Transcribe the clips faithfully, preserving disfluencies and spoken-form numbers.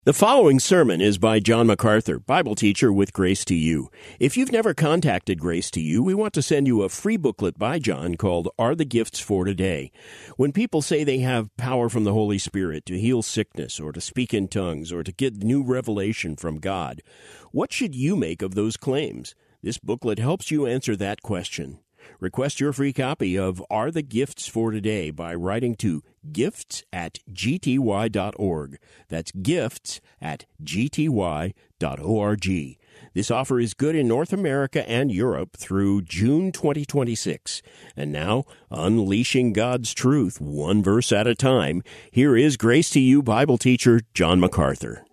The following sermon is by John MacArthur, Bible teacher with Grace to You. If you've never contacted Grace to You, we want to send you a free booklet by John called Are the Gifts for Today? When people say they have power from the Holy Spirit to heal sickness or to speak in tongues or to get new revelation from God, what should you make of those claims? This booklet helps you answer that question. Request your free copy of Are the Gifts for Today by writing to gifts at g t y dot org. That's gifts at g t y dot org. This offer is good in North America and Europe through June twenty twenty-six. And now, unleashing God's truth one verse at a time, here is Grace to You Bible teacher John MacArthur.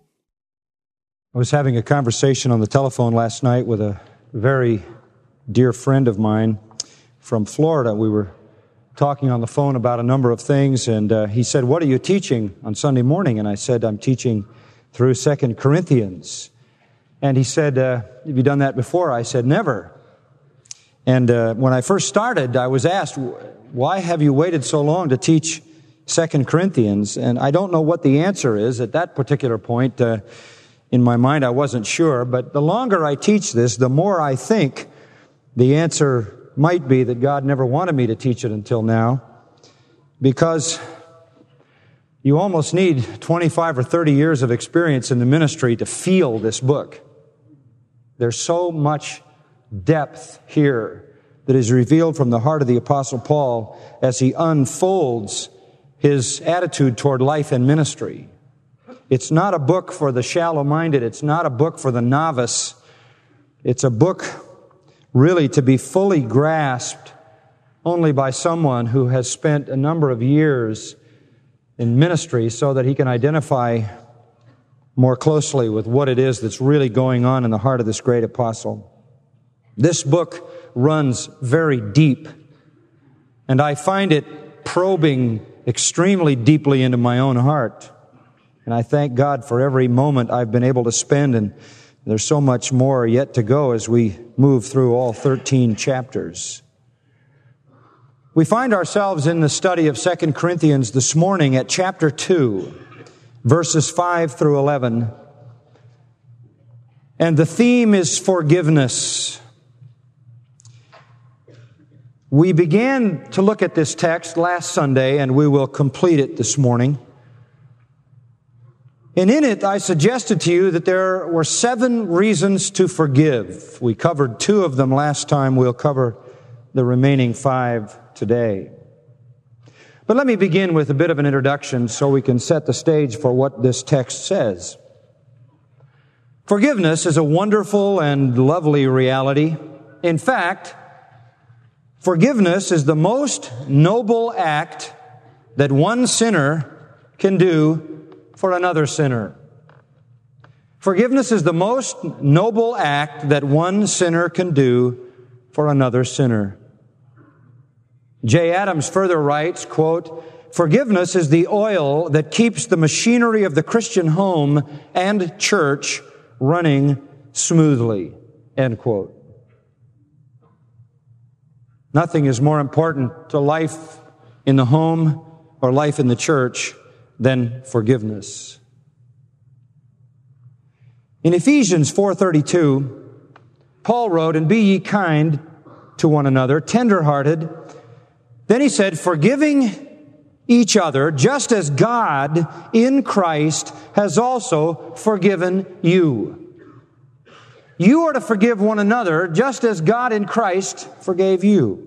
I was having a conversation on the telephone last night with a very dear friend of mine from Florida. We were talking on the phone about a number of things, and uh, he said, "What are you teaching on Sunday morning?" And I said, "I'm teaching through Second Corinthians." And he said, uh, "Have you done that before?" I said, "Never." And uh, when I first started, I was asked, "Why have you waited so long to teach Second Corinthians?" And I don't know what the answer is. At that particular point, uh, in my mind, I wasn't sure. But the longer I teach this, the more I think the answer might be that God never wanted me to teach it until now, because you almost need twenty-five or thirty years of experience in the ministry to feel this book. There's so much depth here that is revealed from the heart of the Apostle Paul as he unfolds his attitude toward life and ministry. It's not a book for the shallow-minded. It's not a book for the novice. It's a book really to be fully grasped only by someone who has spent a number of years in ministry so that he can identify more closely with what it is that's really going on in the heart of this great apostle. This book runs very deep, and I find it probing extremely deeply into my own heart. And I thank God for every moment I've been able to spend, and there's so much more yet to go as we move through all thirteen chapters. We find ourselves in the study of Second Corinthians this morning at chapter two, verses five through eleven. And the theme is forgiveness. We began to look at this text last Sunday, and we will complete it this morning. And in it, I suggested to you that there were seven reasons to forgive. We covered two of them last time. We'll cover the remaining five today. But let me begin with a bit of an introduction so we can set the stage for what this text says. Forgiveness is a wonderful and lovely reality. In fact, forgiveness is the most noble act that one sinner can do for another sinner. Forgiveness is the most noble act that one sinner can do for another sinner. Jay Adams further writes, quote, "Forgiveness is the oil that keeps the machinery of the Christian home and church running smoothly," end quote. Nothing is more important to life in the home or life in the church than forgiveness. In Ephesians four thirty-two, Paul wrote, "And be ye kind to one another, tender-hearted." Then he said, "Forgiving each other, just as God in Christ has also forgiven you." You are to forgive one another, just as God in Christ forgave you.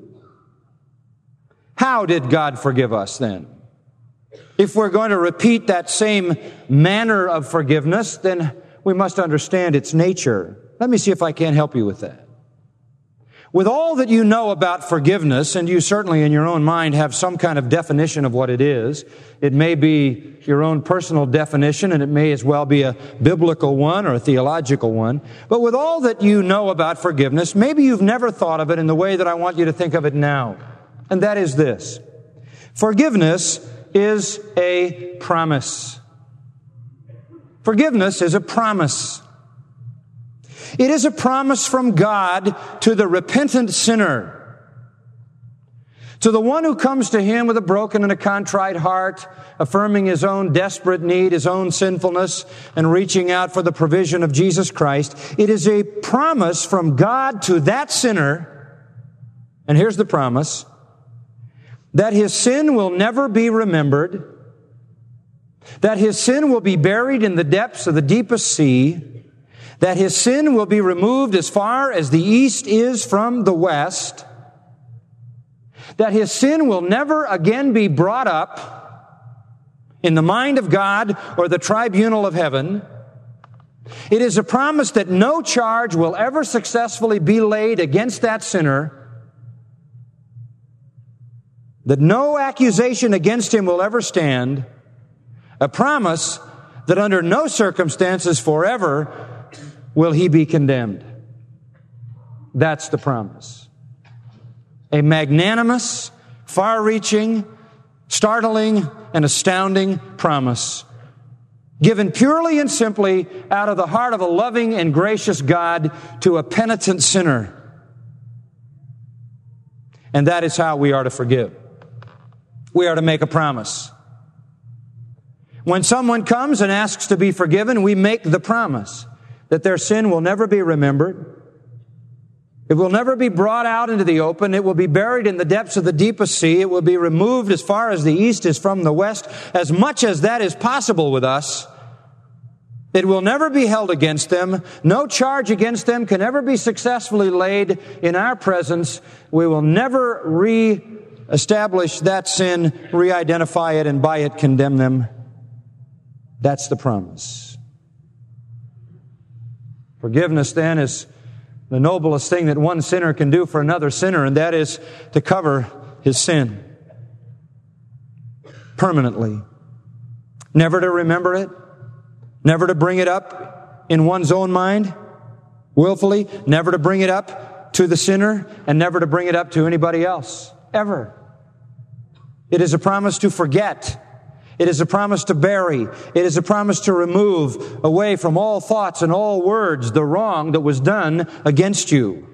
How did God forgive us then? If we're going to repeat that same manner of forgiveness, then we must understand its nature. Let me see if I can't help you with that. With all that you know about forgiveness, and you certainly in your own mind have some kind of definition of what it is, it may be your own personal definition, and it may as well be a biblical one or a theological one. But with all that you know about forgiveness, maybe you've never thought of it in the way that I want you to think of it now. And that is this: forgiveness is a promise. Forgiveness is a promise. It is a promise from God to the repentant sinner To the one who comes to Him with a broken and a contrite heart, affirming his own desperate need, his own sinfulness, and reaching out for the provision of Jesus Christ, it is a promise from God to that sinner, and here's the promise, that his sin will never be remembered, that his sin will be buried in the depths of the deepest sea, that his sin will be removed as far as the east is from the west, that his sin will never again be brought up in the mind of God or the tribunal of heaven. It is a promise that no charge will ever successfully be laid against that sinner, that no accusation against him will ever stand, a promise that under no circumstances forever will he be condemned. That's the promise. A magnanimous, far-reaching, startling, and astounding promise, given purely and simply out of the heart of a loving and gracious God to a penitent sinner. And that is how we are to forgive. We are to make a promise. When someone comes and asks to be forgiven, we make the promise that their sin will never be remembered. It will never be brought out into the open. It will be buried in the depths of the deepest sea. It will be removed as far as the east is from the west. As much as that is possible with us, it will never be held against them. No charge against them can ever be successfully laid in our presence. We will never re-establish that sin, re-identify it, and by it condemn them. That's the promise. Forgiveness, then, is the noblest thing that one sinner can do for another sinner, and that is to cover his sin permanently. Never to remember it, never to bring it up in one's own mind willfully, never to bring it up to the sinner, and never to bring it up to anybody else, ever. It is a promise to forget. It is a promise to bury. It is a promise to remove away from all thoughts and all words the wrong that was done against you.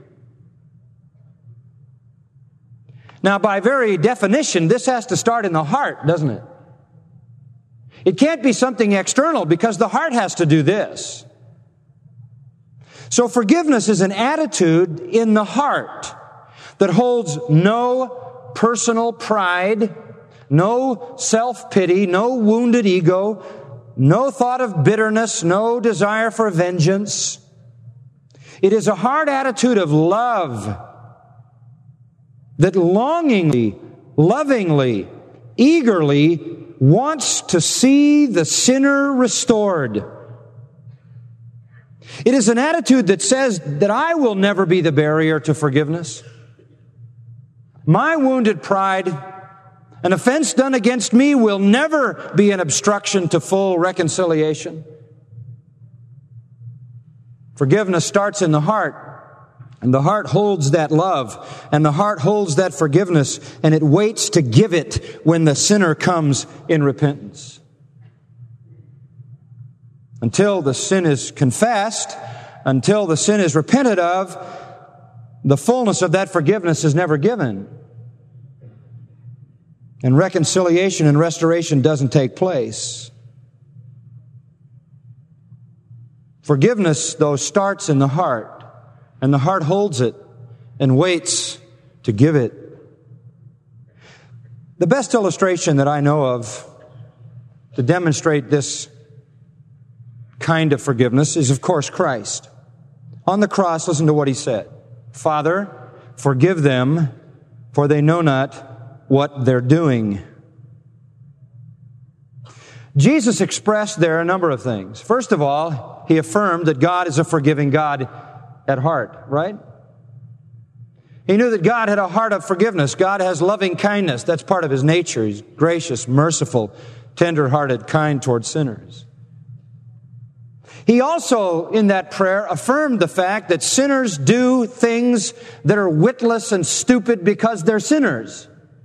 Now, by very definition, this has to start in the heart, doesn't it? It can't be something external because the heart has to do this. So forgiveness is an attitude in the heart that holds no personal pride, no self-pity, no wounded ego, no thought of bitterness, no desire for vengeance. It is a hard attitude of love that longingly, lovingly, eagerly wants to see the sinner restored. It is an attitude that says that I will never be the barrier to forgiveness. My wounded pride, an offense done against me, will never be an obstruction to full reconciliation. Forgiveness starts in the heart, and the heart holds that love, and the heart holds that forgiveness, and it waits to give it when the sinner comes in repentance. Until the sin is confessed, until the sin is repented of, the fullness of that forgiveness is never given. And reconciliation and restoration doesn't take place. Forgiveness, though, starts in the heart, and the heart holds it and waits to give it. The best illustration that I know of to demonstrate this kind of forgiveness is, of course, Christ. On the cross, listen to what He said. Father, forgive them, for they know not what they're doing. Jesus expressed there a number of things. First of all, He affirmed that God is a forgiving God at heart, right? He knew that God had a heart of forgiveness. God has loving kindness. That's part of His nature. He's gracious, merciful, tender-hearted, kind toward sinners. He also, in that prayer, affirmed the fact that sinners do things that are witless and stupid because they're sinners.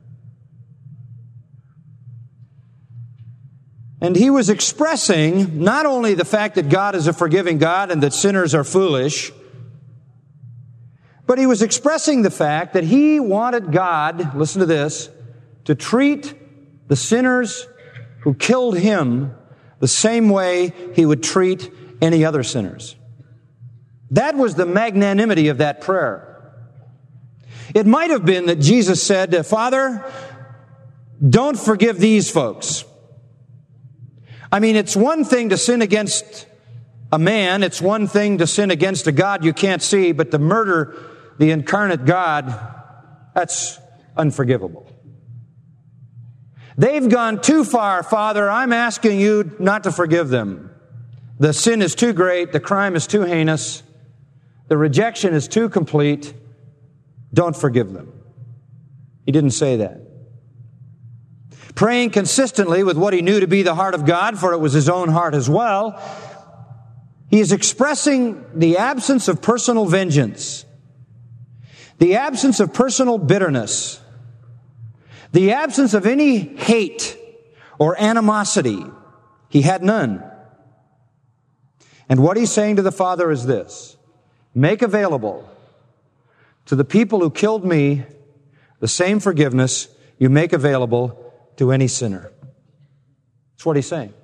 And He was expressing not only the fact that God is a forgiving God and that sinners are foolish, But he was expressing the fact that he wanted God, listen to this, to treat the sinners who killed him the same way he would treat any other sinners. That was the magnanimity of that prayer. It might have been that Jesus said, Father, don't forgive these folks. I mean, it's one thing to sin against a man, it's one thing to sin against a God you can't see, but to murder the incarnate God, that's unforgivable. They've gone too far, Father. I'm asking you not to forgive them. The sin is too great, the crime is too heinous, the rejection is too complete. Don't forgive them. He didn't say that. Praying consistently with what he knew to be the heart of God, for it was his own heart as well, he is expressing the absence of personal vengeance, the absence of personal bitterness, the absence of any hate or animosity. He had none. And what he's saying to the Father is this: make available to the people who killed me the same forgiveness you make available to any sinner. That's what he's saying.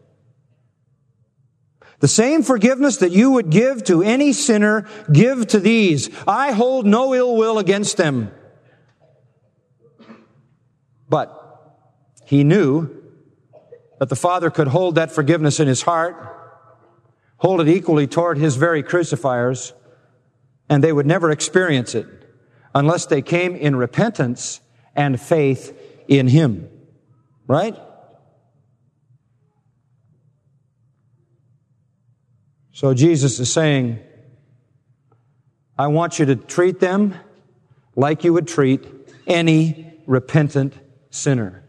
The same forgiveness that you would give to any sinner, give to these. I hold no ill will against them. But he knew that the Father could hold that forgiveness in his heart, hold it equally toward his very crucifiers, and they would never experience it unless they came in repentance and faith in him. Right? So Jesus is saying, I want you to treat them like you would treat any repentant sinner.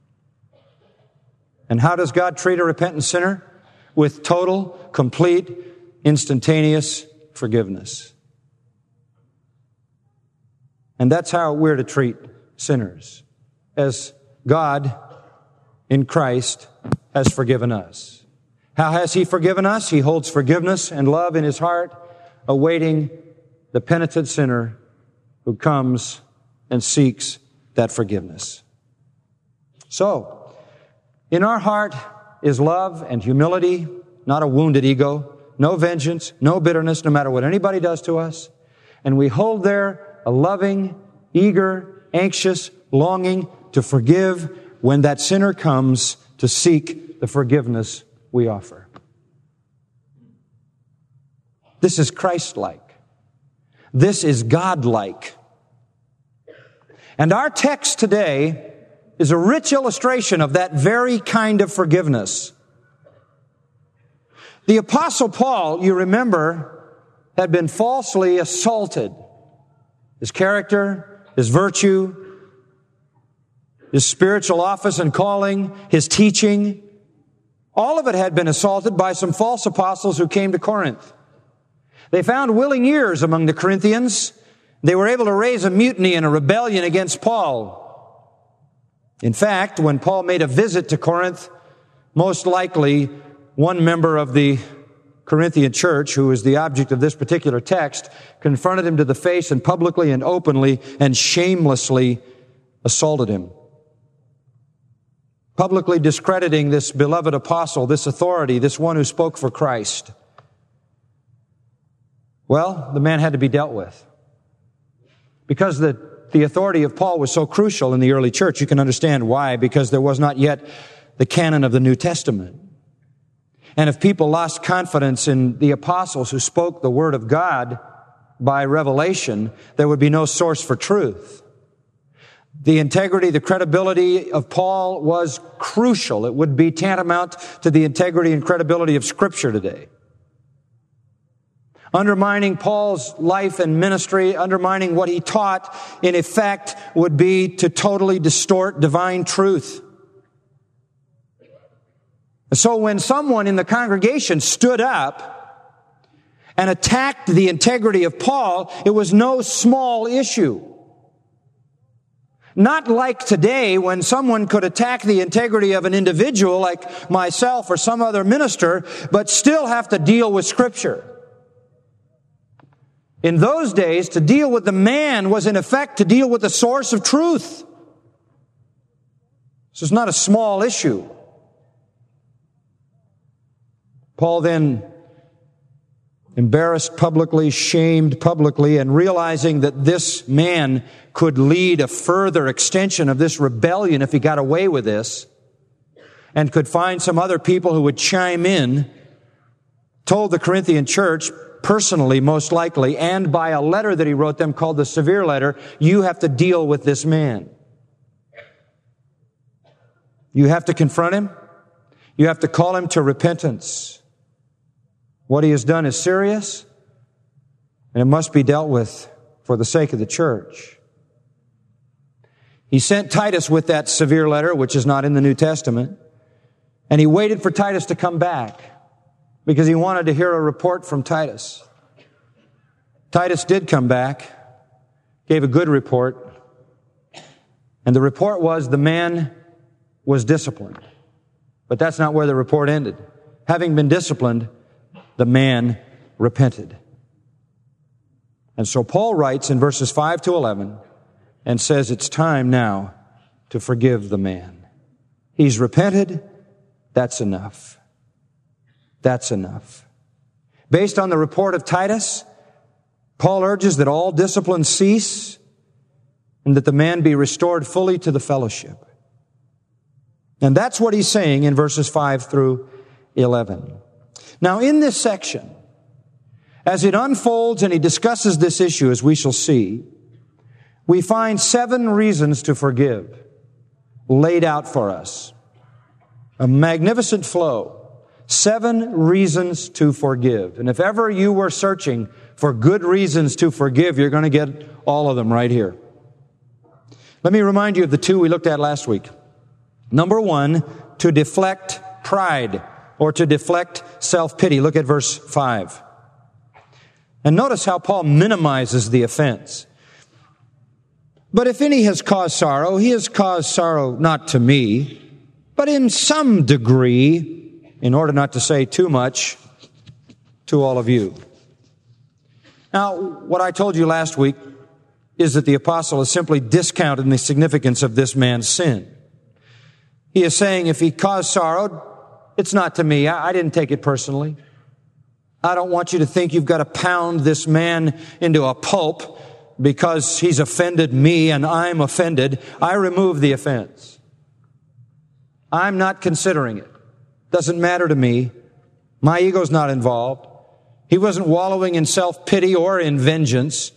And how does God treat a repentant sinner? With total, complete, instantaneous forgiveness. And that's how we're to treat sinners, as God in Christ has forgiven us. How has he forgiven us? He holds forgiveness and love in his heart, awaiting the penitent sinner who comes and seeks that forgiveness. So, in our heart is love and humility, not a wounded ego, no vengeance, no bitterness, no matter what anybody does to us. And we hold there a loving, eager, anxious longing to forgive when that sinner comes to seek the forgiveness we offer. This is Christ-like. This is God-like. And our text today is a rich illustration of that very kind of forgiveness. The Apostle Paul, you remember, had been falsely assaulted. His character, his virtue, his spiritual office and calling, his teaching, all of it had been assaulted by some false apostles who came to Corinth. They found willing ears among the Corinthians. They were able to raise a mutiny and a rebellion against Paul. In fact, when Paul made a visit to Corinth, most likely one member of the Corinthian church, who is the object of this particular text, confronted him to the face and publicly and openly and shamelessly assaulted him, publicly discrediting this beloved apostle, this authority, this one who spoke for Christ. Well, the man had to be dealt with. Because the, the authority of Paul was so crucial in the early church, you can understand why, because there was not yet the canon of the New Testament. And if people lost confidence in the apostles who spoke the word of God by revelation, there would be no source for truth. The integrity, the credibility of Paul was crucial. It would be tantamount to the integrity and credibility of Scripture today. Undermining Paul's life and ministry, undermining what he taught, in effect, would be to totally distort divine truth. So when someone in the congregation stood up and attacked the integrity of Paul, it was no small issue. Not like today when someone could attack the integrity of an individual like myself or some other minister, but still have to deal with Scripture. In those days, to deal with the man was in effect to deal with the source of truth. This is not a small issue. Paul then, embarrassed publicly, shamed publicly, and realizing that this man could lead a further extension of this rebellion if he got away with this, and could find some other people who would chime in, told the Corinthian church, personally most likely, and by a letter that he wrote them called the Severe Letter, you have to deal with this man. You have to confront him. You have to call him to repentance. What he has done is serious, and it must be dealt with for the sake of the church. He sent Titus with that severe letter, which is not in the New Testament, and he waited for Titus to come back because he wanted to hear a report from Titus. Titus did come back, gave a good report, and the report was the man was disciplined. But that's not where the report ended. Having been disciplined, the man repented. And so Paul writes in verses five to eleven and says it's time now to forgive the man. He's repented. That's enough. That's enough. Based on the report of Titus, Paul urges that all discipline cease and that the man be restored fully to the fellowship. And that's what he's saying in verses five through eleven. Now, in this section, as it unfolds and he discusses this issue, as we shall see, we find seven reasons to forgive laid out for us. A magnificent flow. Seven reasons to forgive. And if ever you were searching for good reasons to forgive, you're going to get all of them right here. Let me remind you of the two we looked at last week. Number one, to deflect pride, or to deflect self-pity. Look at verse five. And notice how Paul minimizes the offense. But if any has caused sorrow, he has caused sorrow not to me, but in some degree, in order not to say too much, to all of you. Now, what I told you last week is that the apostle is simply discounting the significance of this man's sin. He is saying if he caused sorrow, it's not to me. I, I didn't take it personally. I don't want you to think you've got to pound this man into a pulp because he's offended me and I'm offended. I remove the offense. I'm not considering it. Doesn't matter to me. My ego's not involved. He wasn't wallowing in self-pity or in vengeance.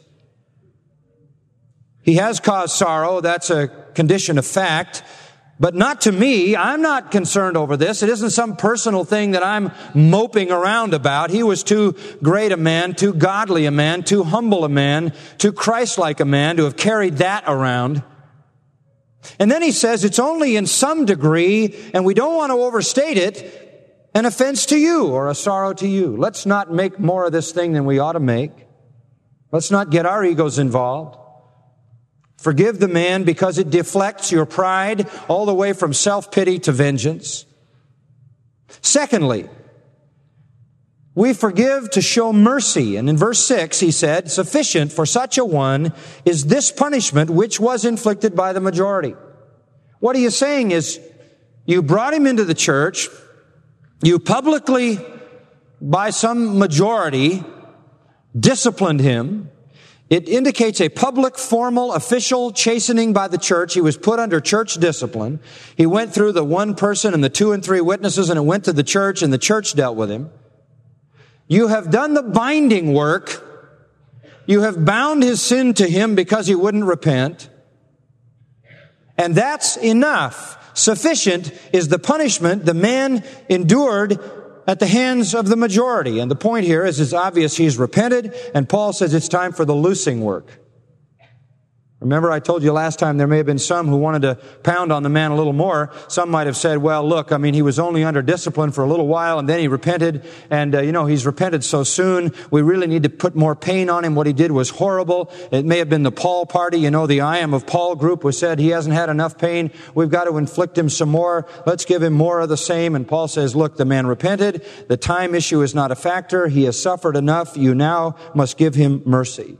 He has caused sorrow. That's a condition of fact. But not to me. I'm not concerned over this. It isn't some personal thing that I'm moping around about. He was too great a man, too godly a man, too humble a man, too Christ-like a man to have carried that around. And then he says it's only in some degree, and we don't want to overstate it, an offense to you or a sorrow to you. Let's not make more of this thing than we ought to make. Let's not get our egos involved. Forgive the man because it deflects your pride all the way from self-pity to vengeance. Secondly, we forgive to show mercy. And in verse six, he said, sufficient for such a one is this punishment which was inflicted by the majority. What he is saying is, you brought him into the church, you publicly, by some majority, disciplined him. It indicates a public, formal, official chastening by the church. He was put under church discipline. He went through the one person and the two and three witnesses, and it went to the church, and the church dealt with him. You have done the binding work. You have bound his sin to him because he wouldn't repent. And that's enough. Sufficient is the punishment the man endured at the hands of the majority. And the point here is it's obvious he's repented, and Paul says it's time for the loosing work. Remember, I told you last time there may have been some who wanted to pound on the man a little more. Some might have said, well, look, I mean, he was only under discipline for a little while, and then he repented, and, uh, you know, he's repented so soon. We really need to put more pain on him. What he did was horrible. It may have been the Paul party. You know, the I Am of Paul group was said he hasn't had enough pain. We've got to inflict him some more. Let's give him more of the same. And Paul says, look, the man repented. The time issue is not a factor. He has suffered enough. You now must give him mercy.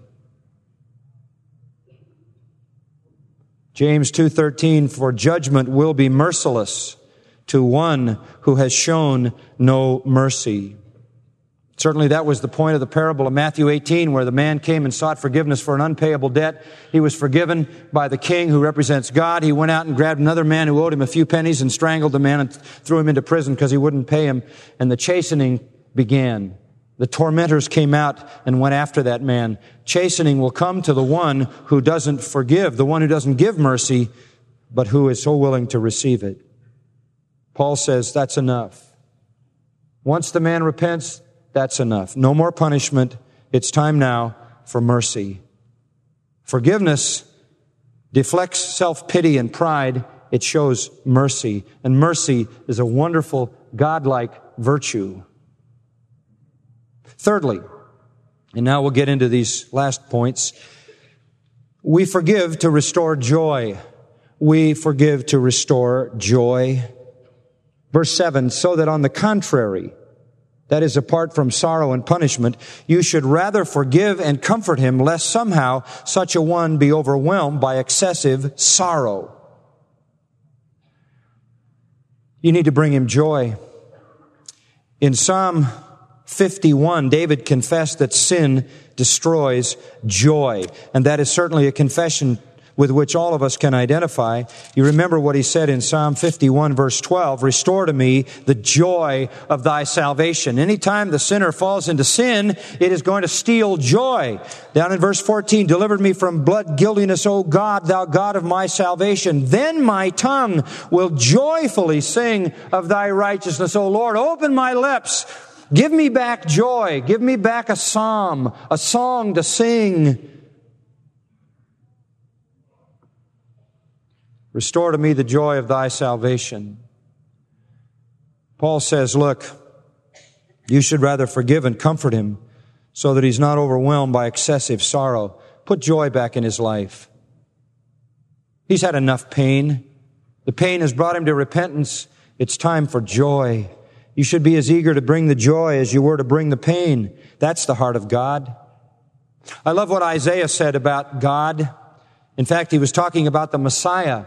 James two thirteen, for judgment will be merciless to one who has shown no mercy. Certainly that was the point of the parable of Matthew eighteen, where the man came and sought forgiveness for an unpayable debt. He was forgiven by the king who represents God. He went out and grabbed another man who owed him a few pennies and strangled the man and threw him into prison because he wouldn't pay him. And the chastening began. The tormentors came out and went after that man. Chastening will come to the one who doesn't forgive, the one who doesn't give mercy, but who is so willing to receive it. Paul says that's enough. Once the man repents, that's enough. No more punishment. It's time now for mercy. Forgiveness deflects self-pity and pride. It shows mercy. And mercy is a wonderful, godlike virtue. Thirdly, and now we'll get into these last points, we forgive to restore joy. We forgive to restore joy. Verse seven, so that on the contrary, that is apart from sorrow and punishment, you should rather forgive and comfort him, lest somehow such a one be overwhelmed by excessive sorrow. You need to bring him joy. In Psalm fifty-one, David confessed that sin destroys joy. And that is certainly a confession with which all of us can identify. You remember what he said in Psalm fifty-one, verse twelve, restore to me the joy of thy salvation. Anytime the sinner falls into sin, it is going to steal joy. Down in verse fourteen, delivered me from blood guiltiness, O God, thou God of my salvation. Then my tongue will joyfully sing of thy righteousness. O Lord, open my lips. Give me back joy. Give me back a psalm, a song to sing. Restore to me the joy of thy salvation. Paul says, look, you should rather forgive and comfort him so that he's not overwhelmed by excessive sorrow. Put joy back in his life. He's had enough pain. The pain has brought him to repentance. It's time for joy. You should be as eager to bring the joy as you were to bring the pain. That's the heart of God. I love what Isaiah said about God. In fact, he was talking about the Messiah.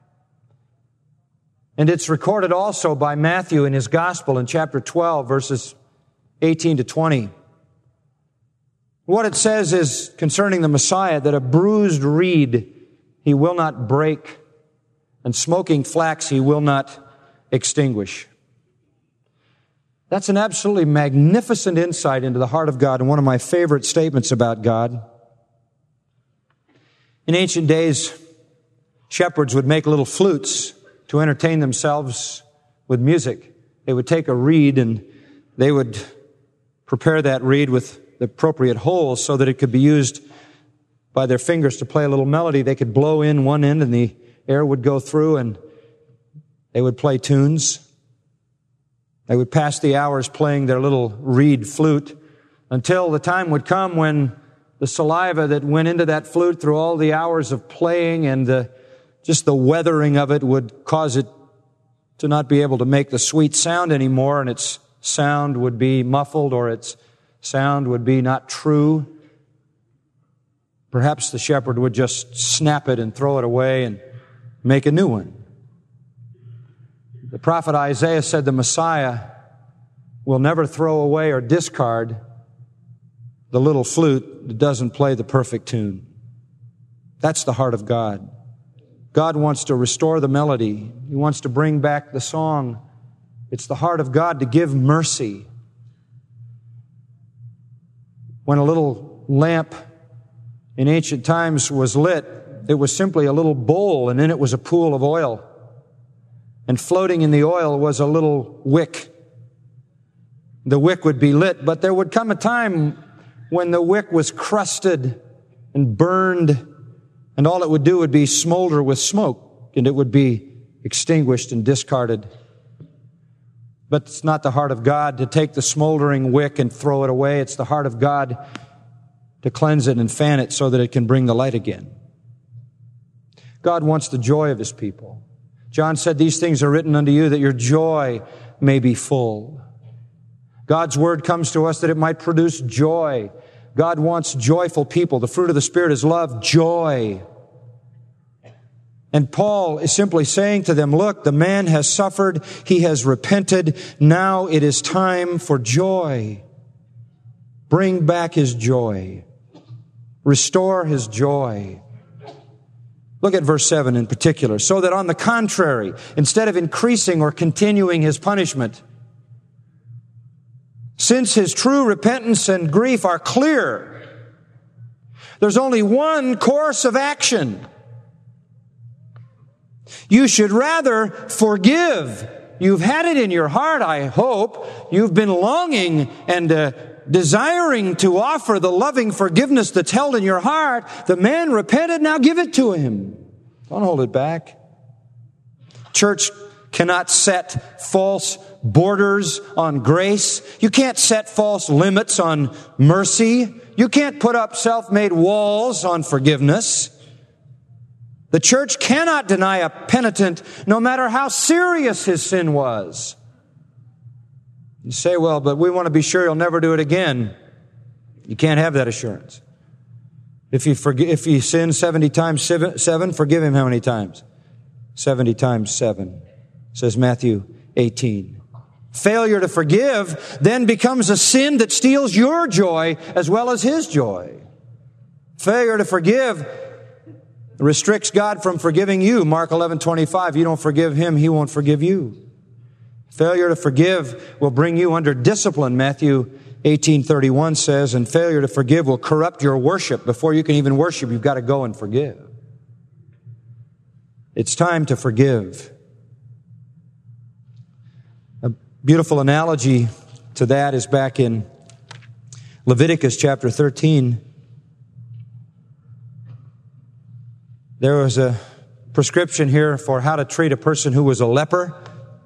And it's recorded also by Matthew in his Gospel in chapter twelve, verses eighteen to twenty. What it says is concerning the Messiah, that a bruised reed he will not break, and smoking flax he will not extinguish. That's an absolutely magnificent insight into the heart of God, and one of my favorite statements about God. In ancient days, shepherds would make little flutes to entertain themselves with music. They would take a reed and they would prepare that reed with the appropriate holes so that it could be used by their fingers to play a little melody. They could blow in one end and the air would go through and they would play tunes. They would pass the hours playing their little reed flute until the time would come when the saliva that went into that flute through all the hours of playing and the, just the weathering of it would cause it to not be able to make the sweet sound anymore, and its sound would be muffled or its sound would be not true. Perhaps the shepherd would just snap it and throw it away and make a new one. The prophet Isaiah said the Messiah will never throw away or discard the little flute that doesn't play the perfect tune. That's the heart of God. God wants to restore the melody. He wants to bring back the song. It's the heart of God to give mercy. When a little lamp in ancient times was lit, it was simply a little bowl, and in it was a pool of oil. And floating in the oil was a little wick. The wick would be lit, but there would come a time when the wick was crusted and burned And all it would do would be smolder with smoke, and it would be extinguished and discarded. But it's not the heart of God to take the smoldering wick and throw it away. It's the heart of God to cleanse it and fan it so that it can bring the light again. God wants the joy of His people. John said, "These things are written unto you that your joy may be full." God's Word comes to us that it might produce joy. God wants joyful people. The fruit of the Spirit is love, joy. And Paul is simply saying to them, look, the man has suffered, he has repented, now it is time for joy. Bring back his joy. Restore his joy. Look at verse seven in particular. So that on the contrary, instead of increasing or continuing his punishment, since his true repentance and grief are clear, there's only one course of action. You should rather forgive. You've had it in your heart, I hope. You've been longing and uh, desiring to offer the loving forgiveness that's held in your heart. The man repented, now give it to him. Don't hold it back. Church cannot set false borders on grace. You can't set false limits on mercy. You can't put up self-made walls on forgiveness. The church cannot deny a penitent no matter how serious his sin was. You say, well, but we want to be sure he'll never do it again. You can't have that assurance. If he, forg- if he sins seventy times seven, forgive him how many times? seventy times seven, says Matthew eighteen. Failure to forgive then becomes a sin that steals your joy as well as his joy. Failure to forgive restricts God from forgiving you. Mark eleven twenty-five, you don't forgive him, he won't forgive you. Failure to forgive will bring you under discipline, Matthew eighteen thirty-one says, and failure to forgive will corrupt your worship. Before you can even worship, you've got to go and forgive. It's time to forgive. A beautiful analogy to that is back in Leviticus chapter thirteen. There was a prescription here for how to treat a person who was a leper.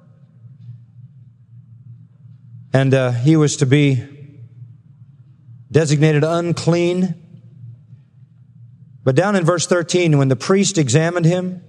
And uh, he was to be designated unclean. But down in verse thirteen, when the priest examined him,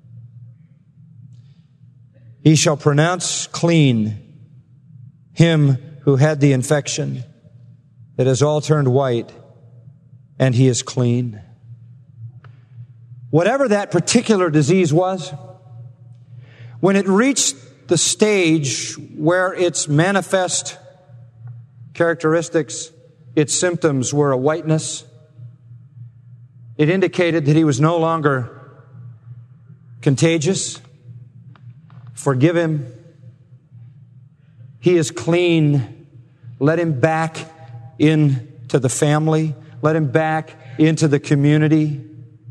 he shall pronounce clean him who had the infection. It has all turned white, and he is clean. Whatever that particular disease was, when it reached the stage where its manifest characteristics, its symptoms were a whiteness, it indicated that he was no longer contagious. Forgive him. He is clean. Let him back into the family. Let him back into the community.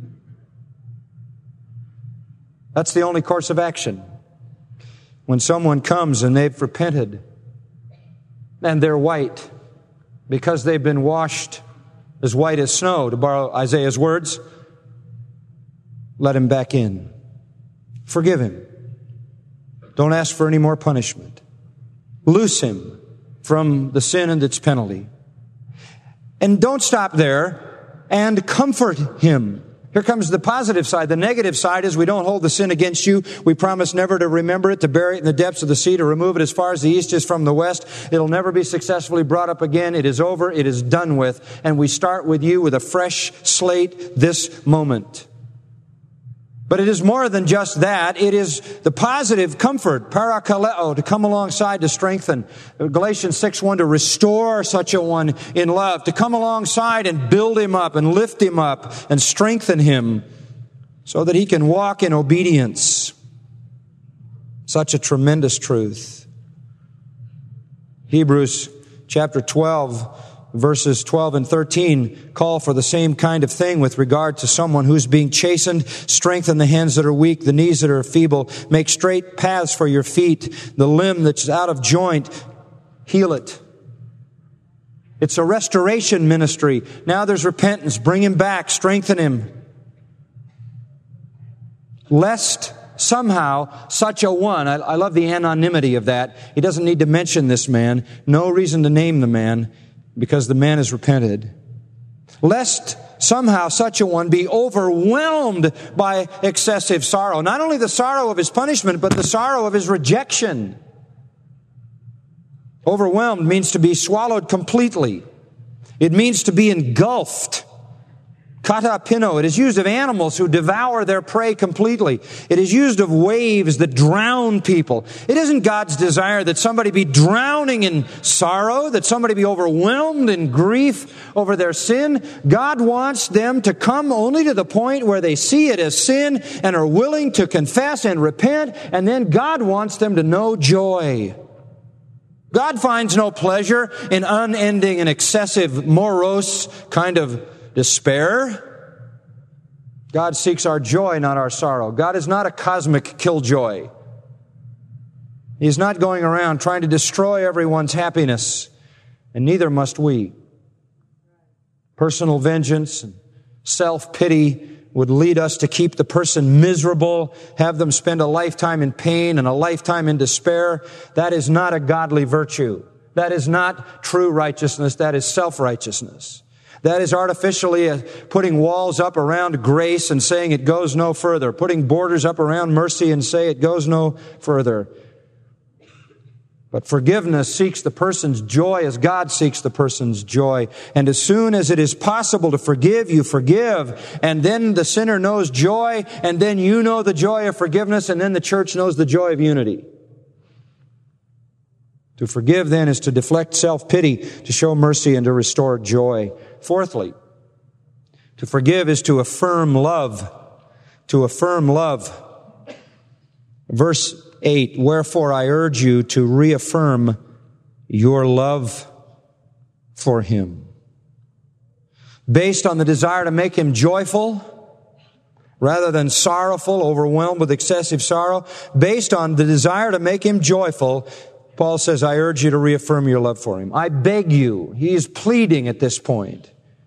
That's the only course of action. When someone comes and they've repented and they're white because they've been washed as white as snow, to borrow Isaiah's words, let him back in. Forgive him. Don't ask for any more punishment. Loose him from the sin and its penalty. And don't stop there, and comfort him. Here comes the positive side. The negative side is we don't hold the sin against you. We promise never to remember it, to bury it in the depths of the sea, to remove it as far as the east is from the west. It'll never be successfully brought up again. It is over. It is done with. And we start with you with a fresh slate this moment. But it is more than just that. It is the positive comfort, parakaleo, to come alongside to strengthen. Galatians six one, to restore such a one in love, to come alongside and build him up and lift him up and strengthen him so that he can walk in obedience. Such a tremendous truth. Hebrews chapter twelve, verses twelve and thirteen call for the same kind of thing with regard to someone who's being chastened. Strengthen the hands that are weak, the knees that are feeble. Make straight paths for your feet. The limb that's out of joint, heal it. It's a restoration ministry. Now there's repentance. Bring him back. Strengthen him. lest somehow such a one, I, I love the anonymity of that. He doesn't need to mention this man. No reason to name the man because the man has repented. Lest somehow such a one be overwhelmed by excessive sorrow. Not only the sorrow of his punishment, but the sorrow of his rejection. Overwhelmed means to be swallowed completely. It means to be engulfed. Kata pino. It is used of animals who devour their prey completely. It is used of waves that drown people. It isn't God's desire that somebody be drowning in sorrow, that somebody be overwhelmed in grief over their sin. God wants them to come only to the point where they see it as sin and are willing to confess and repent, and then God wants them to know joy. God finds no pleasure in unending and excessive morose kind of despair. God seeks our joy, not our sorrow. God is not a cosmic killjoy. He's not going around trying to destroy everyone's happiness, and neither must we. Personal vengeance and self-pity would lead us to keep the person miserable, have them spend a lifetime in pain and a lifetime in despair. That is not a godly virtue. That is not true righteousness. That is self-righteousness. That is artificially uh, putting walls up around grace and saying it goes no further. Putting borders up around mercy and say it goes no further. But forgiveness seeks the person's joy as God seeks the person's joy. And as soon as it is possible to forgive, you forgive. And then the sinner knows joy, and then you know the joy of forgiveness, and then the church knows the joy of unity. To forgive, then, is to deflect self-pity, to show mercy, and to restore joy. Fourthly, to forgive is to affirm love. To affirm love. Verse eight, wherefore I urge you to reaffirm your love for Him. Based on the desire to make Him joyful, rather than sorrowful, overwhelmed with excessive sorrow, based on the desire to make Him joyful, Paul says, I urge you to reaffirm your love for Him. I beg you. He is pleading at this point.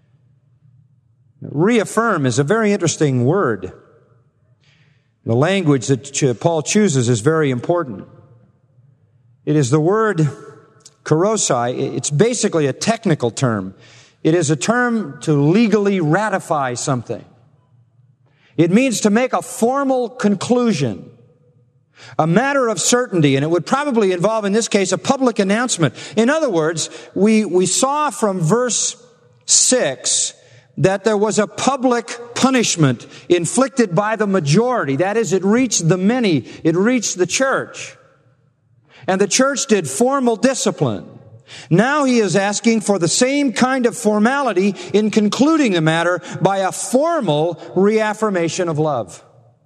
Reaffirm is a very interesting word. The language that Paul chooses is very important. It is the word karosai. It's basically a technical term. It is a term to legally ratify something. It means to make a formal conclusion, a matter of certainty, and it would probably involve, in this case, a public announcement. In other words, we, we saw from verse six that there was a public punishment inflicted by the majority. That is, it reached the many. It reached the church. And the church did formal discipline. Now he is asking for the same kind of formality in concluding the matter by a formal reaffirmation of love.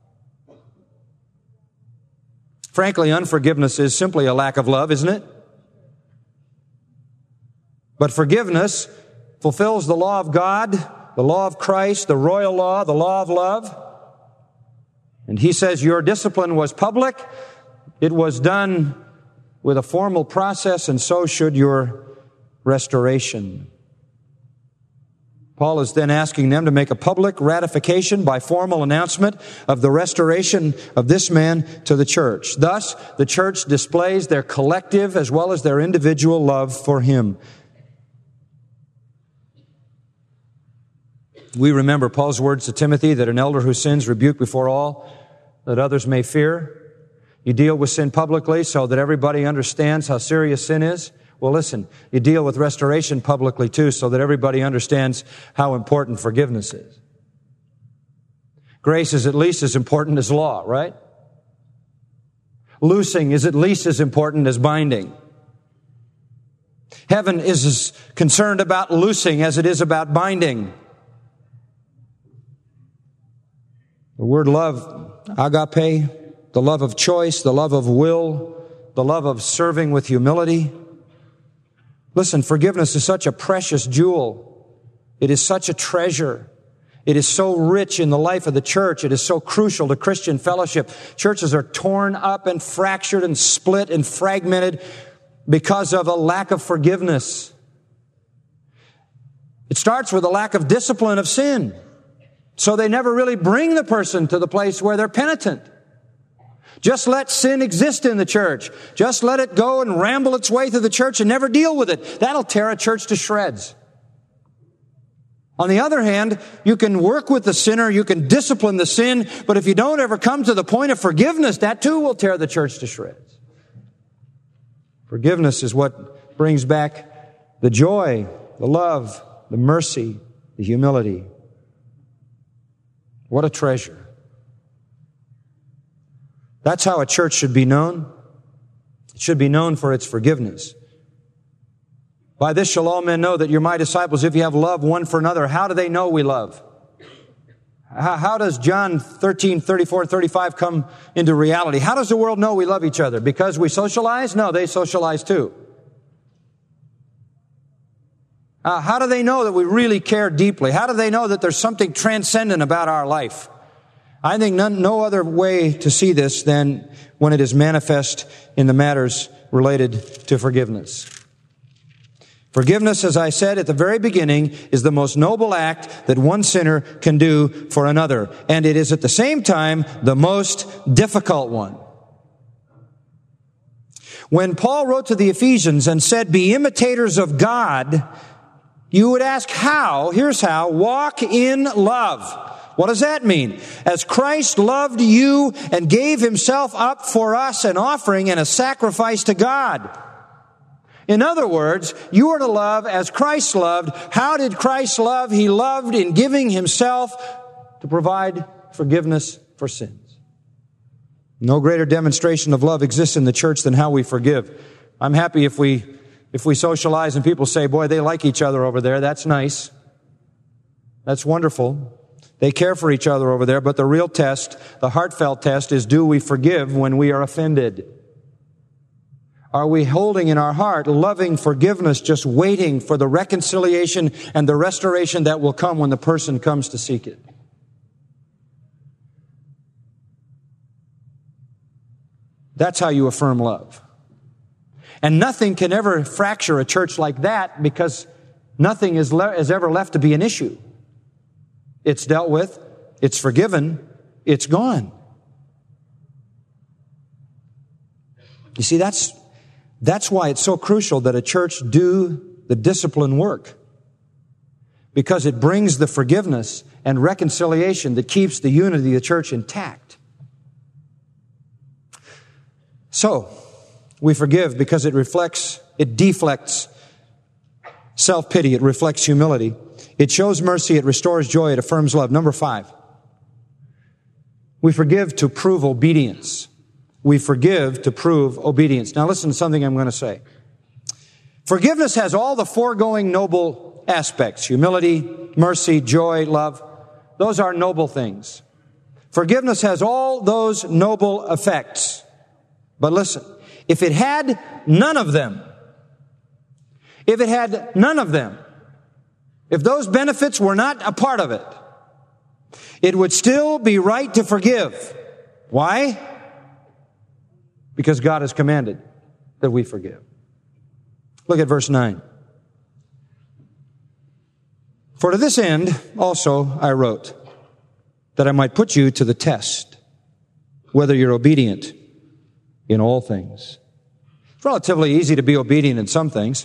Frankly, unforgiveness is simply a lack of love, isn't it? But forgiveness fulfills the law of God, the law of Christ, the royal law, the law of love. And he says your discipline was public. It was done with a formal process, and so should your restoration. Paul is then asking them to make a public ratification by formal announcement of the restoration of this man to the church. Thus, the church displays their collective as well as their individual love for him. We remember Paul's words to Timothy that an elder who sins rebuke before all, that others may fear. You deal with sin publicly so that everybody understands how serious sin is. Well, listen, you deal with restoration publicly too so that everybody understands how important forgiveness is. Grace is at least as important as law, right? Loosing is at least as important as binding. Heaven is as concerned about loosing as it is about binding. The word love, agape, the love of choice, the love of will, the love of serving with humility. Listen, forgiveness is such a precious jewel. It is such a treasure. It is so rich in the life of the church. It is so crucial to Christian fellowship. Churches are torn up and fractured and split and fragmented because of a lack of forgiveness. It starts with a lack of discipline of sin. So they never really bring the person to the place where they're penitent. Just let sin exist in the church. Just let it go and ramble its way through the church and never deal with it. That'll tear a church to shreds. On the other hand, you can work with the sinner, you can discipline the sin, but if you don't ever come to the point of forgiveness, that too will tear the church to shreds. Forgiveness is what brings back the joy, the love, the mercy, the humility. What a treasure. That's how a church should be known. It should be known for its forgiveness. By this shall all men know that you're my disciples if you have love one for another. How do they know we love? How, how does John thirteen, thirty-four, thirty-five come into reality? How does the world know we love each other? Because we socialize? No, they socialize too. Uh, how do they know that we really care deeply? How do they know that there's something transcendent about our life? I think none, no other way to see this than when it is manifest in the matters related to forgiveness. Forgiveness, as I said at the very beginning, is the most noble act that one sinner can do for another. And it is at the same time the most difficult one. When Paul wrote to the Ephesians and said, be imitators of God, you would ask how? Here's how. Walk in love. What does that mean? As Christ loved you and gave himself up for us, an offering and a sacrifice to God. In other words, you are to love as Christ loved. How did Christ love? He loved in giving himself to provide forgiveness for sins. No greater demonstration of love exists in the church than how we forgive. I'm happy if we if we socialize and people say, boy, they like each other over there. That's nice. That's wonderful. They care for each other over there. But the real test, the heartfelt test, is do we forgive when we are offended? Are we holding in our heart loving forgiveness, just waiting for the reconciliation and the restoration that will come when the person comes to seek it? That's how you affirm love. And nothing can ever fracture a church like that because nothing is, le- is ever left to be an issue. It's dealt with, it's forgiven, it's gone. You see, that's That's why it's so crucial that a church do the discipline work. Because it brings the forgiveness and reconciliation that keeps the unity of the church intact. So, we forgive because it reflects, it deflects self-pity, it reflects humility. It shows mercy, it restores joy, it affirms love. Number five, we forgive to prove obedience. We forgive to prove obedience. Now listen to something I'm going to say. Forgiveness has all the foregoing noble aspects. Humility, mercy, joy, love. Those are noble things. Forgiveness has all those noble effects. But listen, if it had none of them, if it had none of them, if those benefits were not a part of it, it would still be right to forgive. Why? Because God has commanded that we forgive. Look at verse nine. For to this end also I wrote, that I might put you to the test, whether you're obedient in all things. It's relatively easy to be obedient in some things.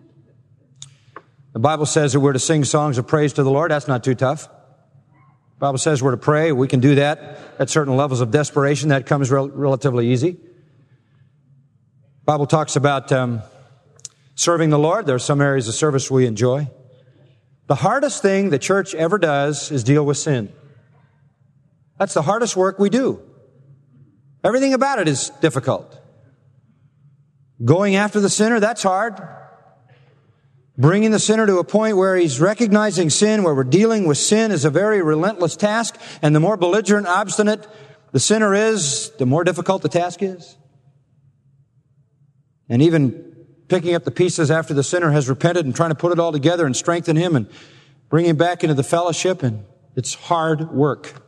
The Bible says that we're to sing songs of praise to the Lord. That's not too tough. The Bible says we're to pray. We can do that at certain levels of desperation. That comes rel- relatively easy. The Bible talks about um, serving the Lord. There are some areas of service we enjoy. The hardest thing the church ever does is deal with sin. That's the hardest work we do. Everything about it is difficult. Going after the sinner, that's hard. Bringing the sinner to a point where he's recognizing sin, where we're dealing with sin, is a very relentless task. And the more belligerent, obstinate the sinner is, the more difficult the task is. And even picking up the pieces after the sinner has repented and trying to put it all together and strengthen him and bring him back into the fellowship, and it's hard work.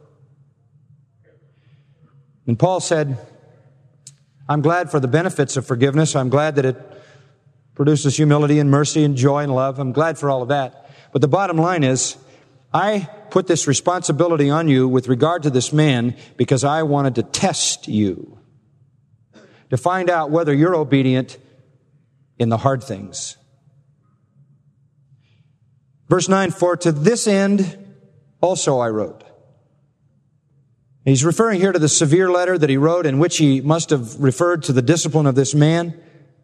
And Paul said, I'm glad for the benefits of forgiveness. I'm glad that it produces humility and mercy and joy and love. I'm glad for all of that. But the bottom line is, I put this responsibility on you with regard to this man because I wanted to test you, to find out whether you're obedient in the hard things. Verse nine, for to this end also I wrote. He's referring here to the severe letter that he wrote, in which he must have referred to the discipline of this man.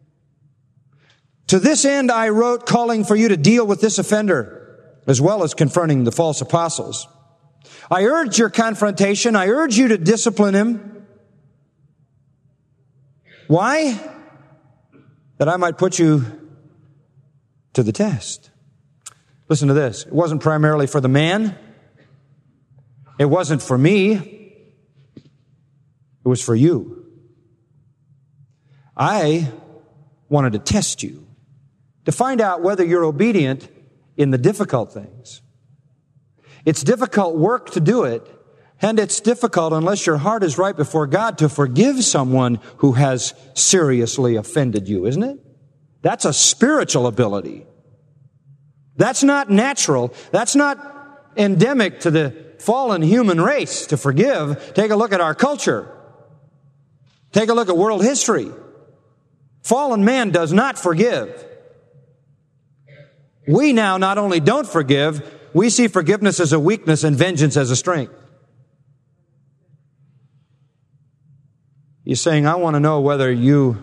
To this end I wrote, calling for you to deal with this offender, as well as confronting the false apostles. I urge your confrontation. I urge you to discipline him. Why? That I might put you to the test. Listen to this. It wasn't primarily for the man. It wasn't for me. It was for you. I wanted to test you, to find out whether you're obedient in the difficult things. It's difficult work to do it, and it's difficult unless your heart is right before God to forgive someone who has seriously offended you, isn't it? That's a spiritual ability. That's not natural. That's not endemic to the fallen human race to forgive. Take a look at our culture. Take a look at world history. Fallen man does not forgive. We now not only don't forgive, we see forgiveness as a weakness and vengeance as a strength. He's saying, I want to know whether you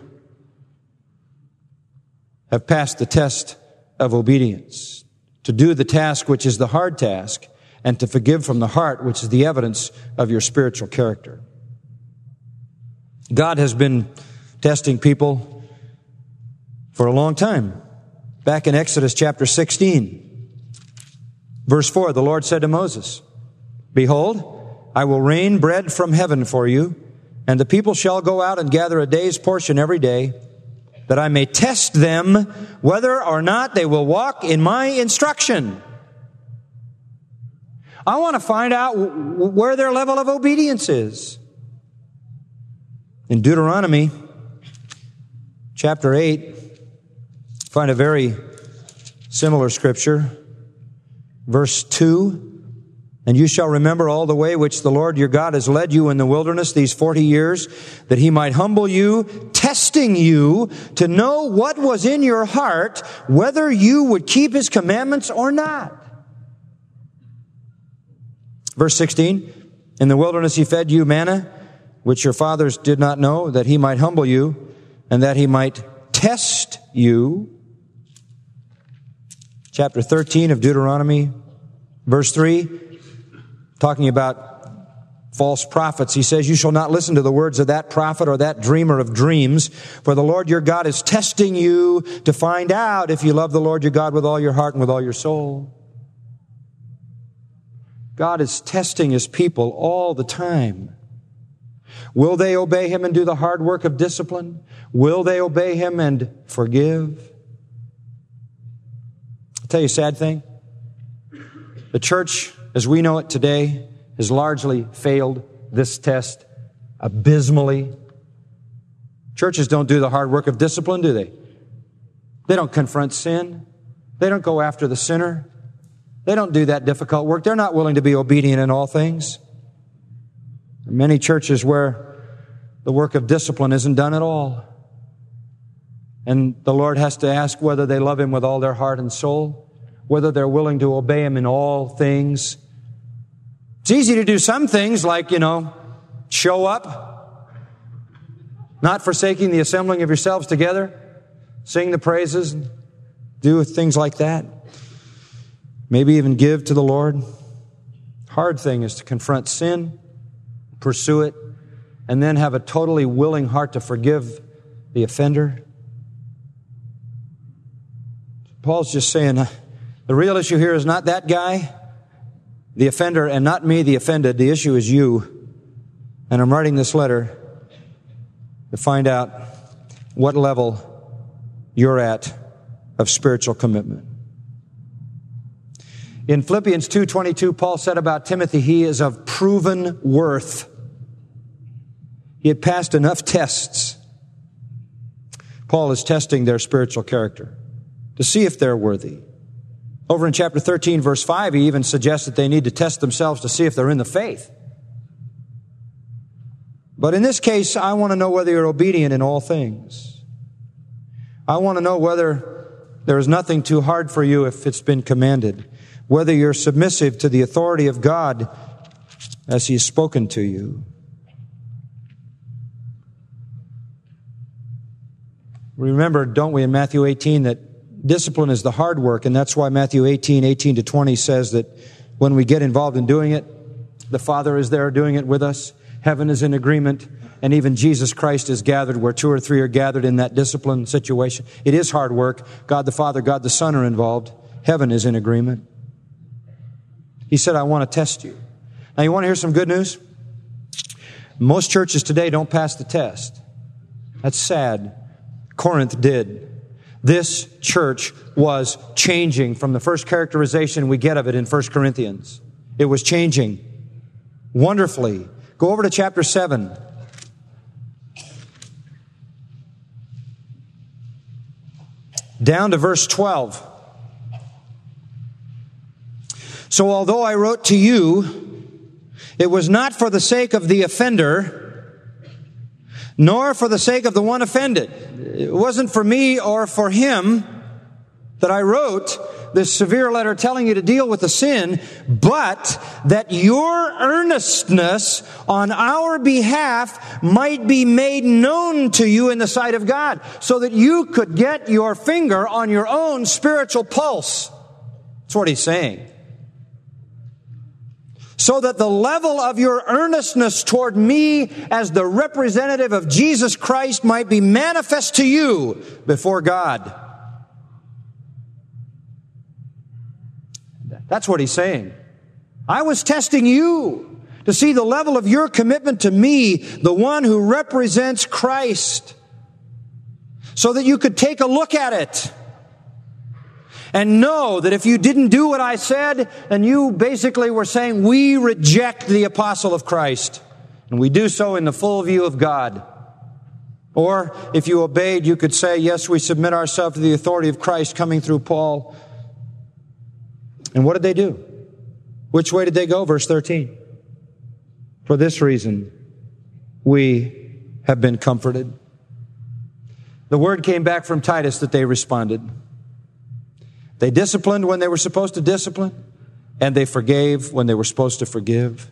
have passed the test of obedience, to do the task which is the hard task, and to forgive from the heart, which is the evidence of your spiritual character. God has been testing people for a long time. Back in Exodus chapter sixteen, verse four, the Lord said to Moses, behold, I will rain bread from heaven for you, and the people shall go out and gather a day's portion every day, that I may test them whether or not they will walk in my instruction. I want to find out where their level of obedience is. In Deuteronomy chapter eight, find a very similar scripture. Verse two, and you shall remember all the way which the Lord your God has led you in the wilderness these forty years, that he might humble you, testing you to know what was in your heart, whether you would keep his commandments or not. Verse sixteen, in the wilderness he fed you manna, which your fathers did not know, that he might humble you, and that he might test you. Chapter thirteen of Deuteronomy, verse three, talking about false prophets. He says, you shall not listen to the words of that prophet or that dreamer of dreams, for the Lord your God is testing you to find out if you love the Lord your God with all your heart and with all your soul. God is testing his people all the time. Will they obey him and do the hard work of discipline? Will they obey him and forgive? I'll tell you a sad thing. The church, as we know it today, has largely failed this test abysmally. Churches don't do the hard work of discipline, do they? They don't confront sin. They don't go after the sinner. They don't do that difficult work. They're not willing to be obedient in all things. There are many churches where the work of discipline isn't done at all. And the Lord has to ask whether they love him with all their heart and soul, whether they're willing to obey him in all things. It's easy to do some things like, you know, show up, not forsaking the assembling of yourselves together, sing the praises, do things like that. Maybe even give to the Lord. Hard thing is to confront sin, pursue it, and then have a totally willing heart to forgive the offender. Paul's just saying, the real issue here is not that guy, the offender, and not me, the offended. The issue is you. And I'm writing this letter to find out what level you're at of spiritual commitment. In Philippians two twenty-two, Paul said about Timothy, he is of proven worth. He had passed enough tests. Paul is testing their spiritual character to see if they're worthy. Over in chapter thirteen, verse five, he even suggests that they need to test themselves to see if they're in the faith. But in this case, I want to know whether you're obedient in all things. I want to know whether there is nothing too hard for you if it's been commanded. Whether you're submissive to the authority of God as He has spoken to you. Remember, don't we, in Matthew eighteen, that discipline is the hard work, and that's why Matthew eighteen, eighteen to twenty says that when we get involved in doing it, the Father is there doing it with us. Heaven is in agreement, and even Jesus Christ is gathered where two or three are gathered in that discipline situation. It is hard work. God the Father, God the Son are involved. Heaven is in agreement. He said, I want to test you. Now, you want to hear some good news? Most churches today don't pass the test. That's sad. Corinth did. This church was changing from the first characterization we get of it in First Corinthians. It was changing wonderfully. Go over to chapter seven. Down to verse twelve. So although I wrote to you, it was not for the sake of the offender, nor for the sake of the one offended. It wasn't for me or for him that I wrote this severe letter telling you to deal with the sin, but that your earnestness on our behalf might be made known to you in the sight of God, so that you could get your finger on your own spiritual pulse. That's what he's saying. So that the level of your earnestness toward me as the representative of Jesus Christ might be manifest to you before God. That's what he's saying. I was testing you to see the level of your commitment to me, the one who represents Christ, so that you could take a look at it and know that if you didn't do what I said, then you basically were saying, we reject the apostle of Christ. And we do so in the full view of God. Or if you obeyed, you could say, yes, we submit ourselves to the authority of Christ coming through Paul. And what did they do? Which way did they go? Verse thirteen. For this reason, we have been comforted. The word came back from Titus that they responded. They disciplined when they were supposed to discipline, and they forgave when they were supposed to forgive.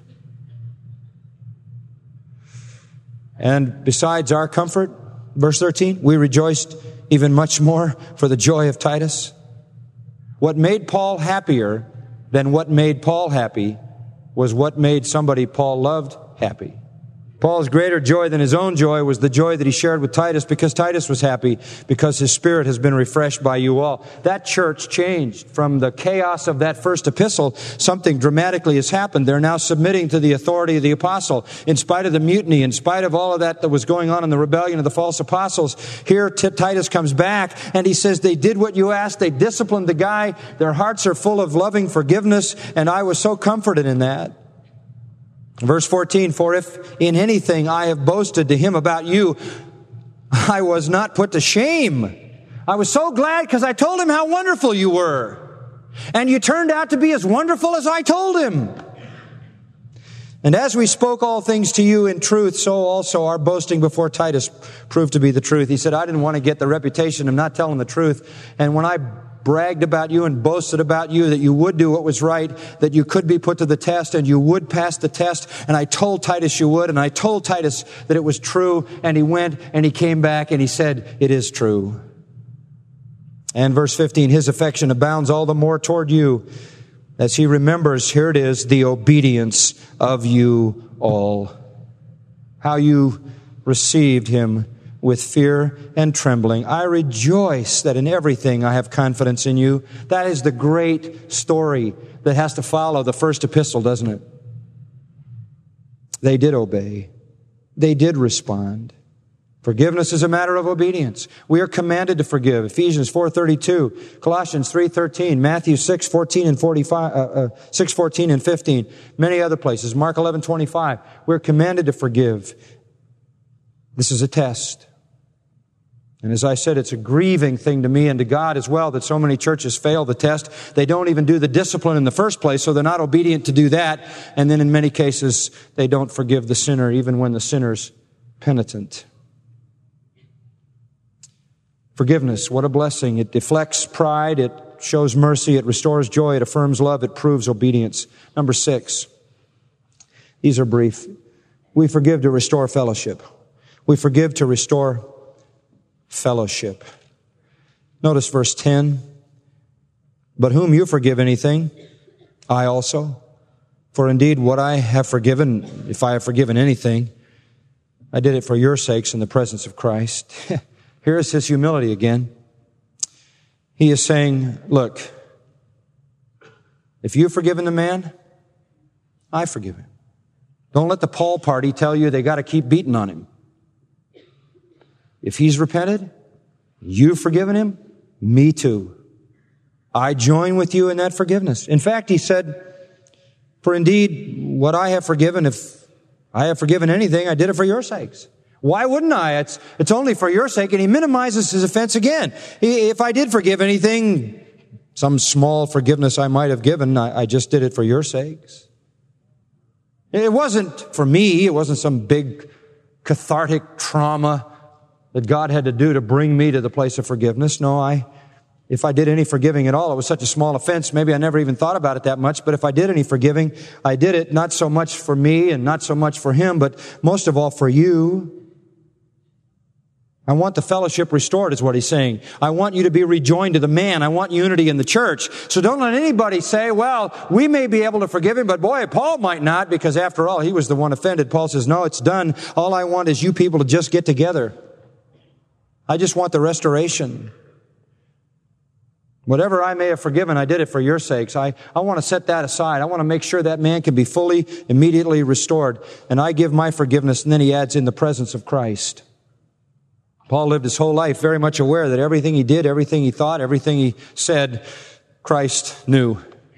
And besides our comfort, verse thirteen, we rejoiced even much more for the joy of Titus. What made Paul happier than what made Paul happy was what made somebody Paul loved happy. Paul's greater joy than his own joy was the joy that he shared with Titus, because Titus was happy, because his spirit has been refreshed by you all. That church changed from the chaos of that first epistle. Something dramatically has happened. They're now submitting to the authority of the apostle. In spite of the mutiny, in spite of all of that that was going on in the rebellion of the false apostles, here T- Titus comes back and he says, they did what you asked. They disciplined the guy. Their hearts are full of loving forgiveness, and I was so comforted in that. Verse fourteen, for if in anything I have boasted to him about you, I was not put to shame. I was so glad because I told him how wonderful you were. And you turned out to be as wonderful as I told him. And as we spoke all things to you in truth, so also our boasting before Titus proved to be the truth. He said, I didn't want to get the reputation of not telling the truth. And when I bragged about you and boasted about you, that you would do what was right, that you could be put to the test and you would pass the test. And I told Titus you would, and I told Titus that it was true, and he went and he came back and he said, it is true. And verse fifteen, his affection abounds all the more toward you as he remembers, here it is, the obedience of you all. How you received him with fear and trembling. I rejoice that in everything I have confidence in you. That is the great story that has to follow the first epistle, doesn't it? They did obey. They did respond. Forgiveness is a matter of obedience. We are commanded to forgive. Ephesians four thirty-two, Colossians three thirteen, Matthew six fourteen and forty-five, uh, uh, six fourteen and fifteen, many other places. Mark eleven twenty-five. We're commanded to forgive. This is a test. And as I said, it's a grieving thing to me and to God as well that so many churches fail the test. They don't even do the discipline in the first place, so they're not obedient to do that. And then in many cases, they don't forgive the sinner, even when the sinner's penitent. Forgiveness, what a blessing. It deflects pride, it shows mercy, it restores joy, it affirms love, it proves obedience. Number six, these are brief. We forgive to restore fellowship. We forgive to restore fellowship. Notice verse ten. But whom you forgive anything, I also. For indeed, what I have forgiven, if I have forgiven anything, I did it for your sakes in the presence of Christ. Here's his humility again. He is saying, look, if you've forgiven the man, I forgive him. Don't let the Paul party tell you they got to keep beating on him. If he's repented, you've forgiven him, me too. I join with you in that forgiveness. In fact, he said, for indeed, what I have forgiven, if I have forgiven anything, I did it for your sakes. Why wouldn't I? It's, it's only for your sake. And he minimizes his offense again. If I did forgive anything, some small forgiveness I might have given, I, I just did it for your sakes. It wasn't for me. It wasn't some big cathartic trauma that God had to do to bring me to the place of forgiveness. No, I, if I did any forgiving at all, it was such a small offense. Maybe I never even thought about it that much. But if I did any forgiving, I did it not so much for me and not so much for him, but most of all for you. I want the fellowship restored, is what he's saying. I want you to be rejoined to the man. I want unity in the church. So don't let anybody say, well, we may be able to forgive him, but boy, Paul might not, because after all, he was the one offended. Paul says, no, it's done. All I want is you people to just get together. I just want the restoration. Whatever I may have forgiven, I did it for your sakes. I, I want to set that aside. I want to make sure that man can be fully, immediately restored. And I give my forgiveness, and then he adds, in the presence of Christ. Paul lived his whole life very much aware that everything he did, everything he thought, everything he said, Christ knew.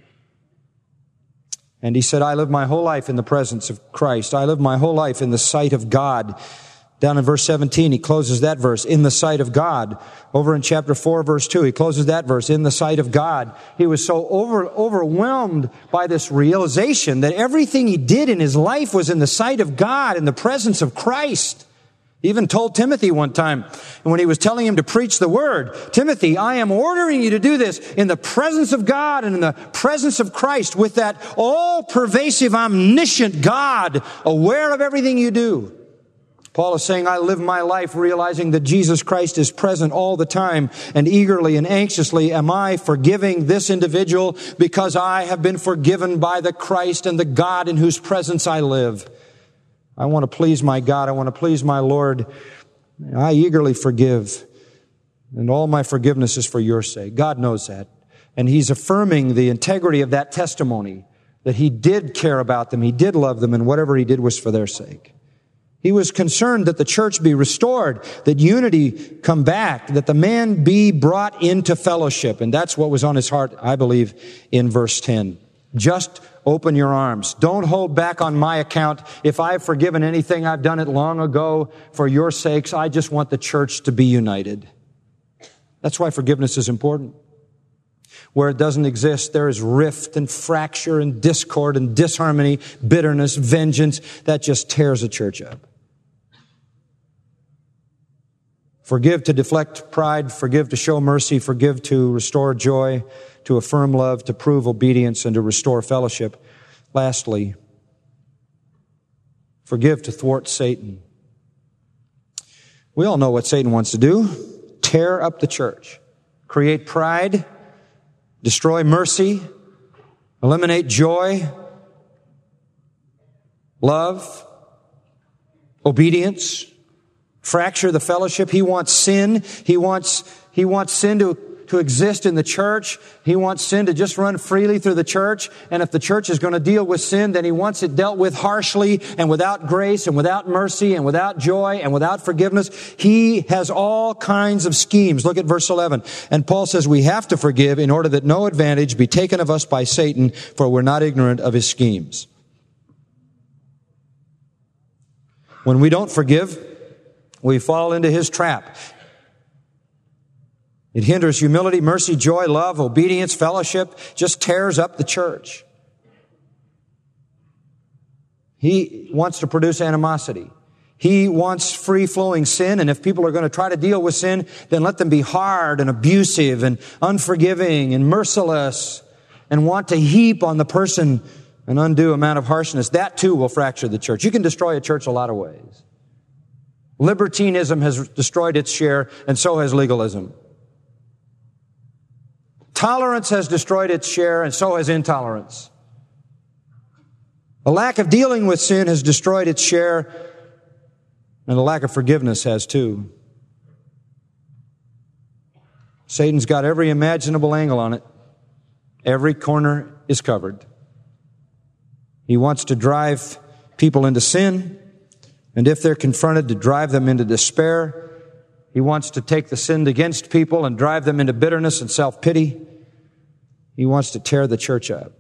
And he said, I live my whole life in the presence of Christ. I live my whole life in the sight of God. Down in verse seventeen, he closes that verse, in the sight of God. Over in chapter four, verse two, he closes that verse, in the sight of God. He was so over, overwhelmed by this realization that everything he did in his life was in the sight of God, in the presence of Christ. He even told Timothy one time, when he was telling him to preach the word, Timothy, I am ordering you to do this in the presence of God and in the presence of Christ, with that all-pervasive, omniscient God aware of everything you do. Paul is saying, I live my life realizing that Jesus Christ is present all the time, and eagerly and anxiously am I forgiving this individual because I have been forgiven by the Christ and the God in whose presence I live. I want to please my God. I want to please my Lord. I eagerly forgive. And all my forgiveness is for your sake. God knows that. And he's affirming the integrity of that testimony, that he did care about them, he did love them, and whatever he did was for their sake. He was concerned that the church be restored, that unity come back, that the man be brought into fellowship. And that's what was on his heart, I believe, in verse ten. Just open your arms. Don't hold back on my account. If I've forgiven anything, I've done it long ago. For your sakes, I just want the church to be united. That's why forgiveness is important. Where it doesn't exist, there is rift and fracture and discord and disharmony, bitterness, vengeance. That just tears a church up. Forgive to deflect pride, forgive to show mercy, forgive to restore joy, to affirm love, to prove obedience, and to restore fellowship. Lastly, forgive to thwart Satan. We all know what Satan wants to do. Tear up the church. Create pride. Destroy mercy. Eliminate joy. Love. Obedience. Fracture the fellowship. He wants sin. He wants, he wants sin to to exist in the church. He wants sin to just run freely through the church. And if the church is going to deal with sin, then he wants it dealt with harshly and without grace and without mercy and without joy and without forgiveness. He has all kinds of schemes. Look at verse eleven. And Paul says we have to forgive in order that no advantage be taken of us by Satan, for we're not ignorant of his schemes. When we don't forgive, we fall into his trap. It hinders humility, mercy, joy, love, obedience, fellowship, just tears up the church. He wants to produce animosity. He wants free-flowing sin, and if people are going to try to deal with sin, then let them be hard and abusive and unforgiving and merciless and want to heap on the person an undue amount of harshness. That too will fracture the church. You can destroy a church a lot of ways. Libertinism has destroyed its share, and so has legalism. Tolerance has destroyed its share, and so has intolerance. A lack of dealing with sin has destroyed its share, and a lack of forgiveness has too. Satan's got every imaginable angle on it. Every corner is covered. He wants to drive people into sin, and if they're confronted, to drive them into despair. He wants to take the sinned against people and drive them into bitterness and self-pity. He wants to tear the church up.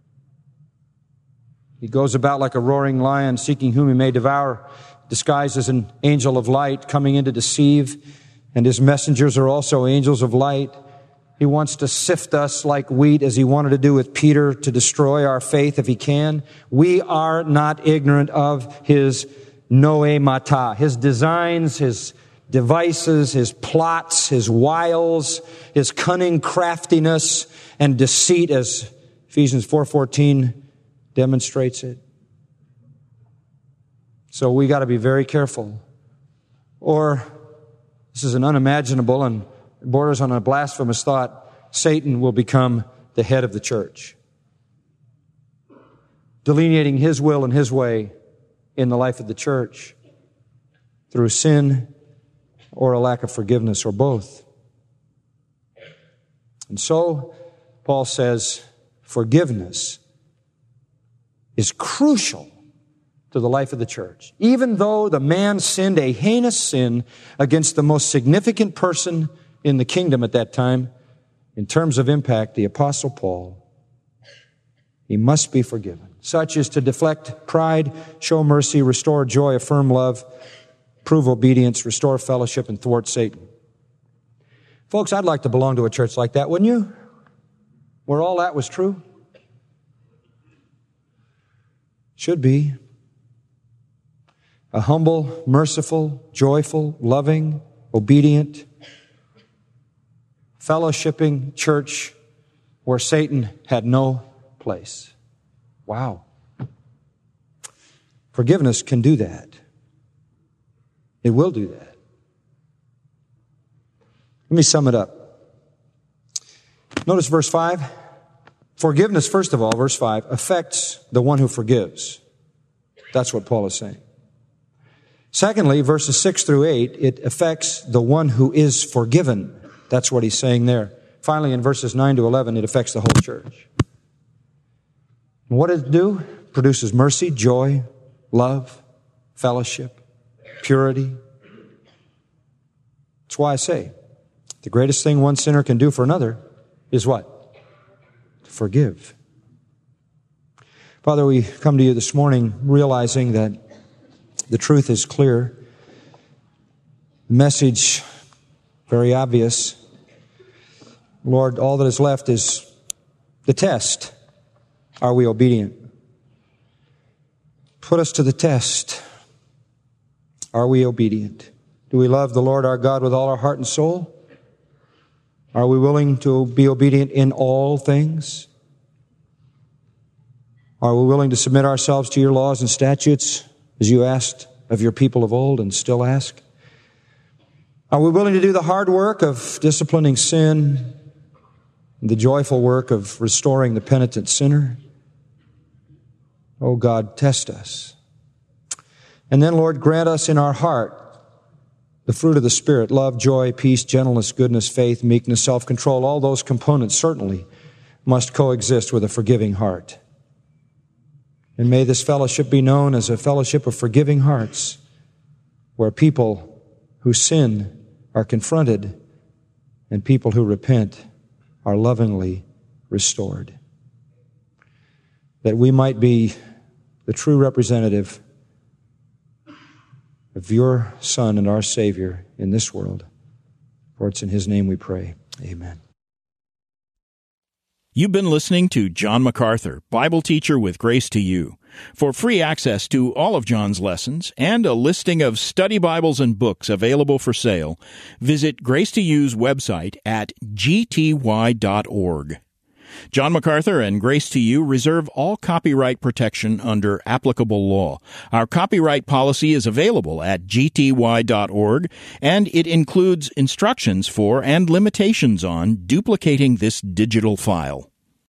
He goes about like a roaring lion, seeking whom he may devour, disguised as an angel of light, coming in to deceive, and his messengers are also angels of light. He wants to sift us like wheat, as he wanted to do with Peter, to destroy our faith if he can. We are not ignorant of his noemata, his designs, his devices, his plots, his wiles, his cunning craftiness and deceit, as Ephesians four fourteen demonstrates it. So we got to be very careful. Or, this is an unimaginable and borders on a blasphemous thought, Satan will become the head of the church, delineating his will and his way in the life of the church through sin or a lack of forgiveness, or both. And so, Paul says, forgiveness is crucial to the life of the church. Even though the man sinned a heinous sin against the most significant person in the kingdom at that time, in terms of impact, the Apostle Paul, he must be forgiven. Such is to deflect pride, show mercy, restore joy, affirm love, prove obedience, restore fellowship, and thwart Satan. Folks, I'd like to belong to a church like that, wouldn't you? Where all that was true? Should be. A humble, merciful, joyful, loving, obedient, fellowshipping church where Satan had no place. Wow. Forgiveness can do that. It will do that. Let me sum it up. Notice verse five. Forgiveness, first of all, verse five, affects the one who forgives. That's what Paul is saying. Secondly, verses six through eight, it affects the one who is forgiven. That's what he's saying there. Finally, in verses nine to eleven, it affects the whole church. And what does it do? It produces mercy, joy, love, fellowship, purity. That's why I say, the greatest thing one sinner can do for another is what? To forgive. Father, we come to you this morning realizing that the truth is clear. The message, very obvious. Lord, all that is left is the test. Are we obedient? Put us to the test. Are we obedient? Do we love the Lord our God with all our heart and soul? Are we willing to be obedient in all things? Are we willing to submit ourselves to your laws and statutes, as you asked of your people of old and still ask? Are we willing to do the hard work of disciplining sin, and the joyful work of restoring the penitent sinner? Oh God, test us. And then, Lord, grant us in our heart the fruit of the Spirit, love, joy, peace, gentleness, goodness, faith, meekness, self-control. All those components certainly must coexist with a forgiving heart. And may this fellowship be known as a fellowship of forgiving hearts, where people who sin are confronted and people who repent are lovingly restored. That we might be the true representative of your Son and our Savior in this world. For it's in his name we pray. Amen. You've been listening to John MacArthur, Bible teacher with Grace to You. For free access to all of John's lessons and a listing of study Bibles and books available for sale, visit Grace to You's website at g t y dot org. John MacArthur and Grace to You reserve all copyright protection under applicable law. Our copyright policy is available at g t y dot org, and it includes instructions for and limitations on duplicating this digital file.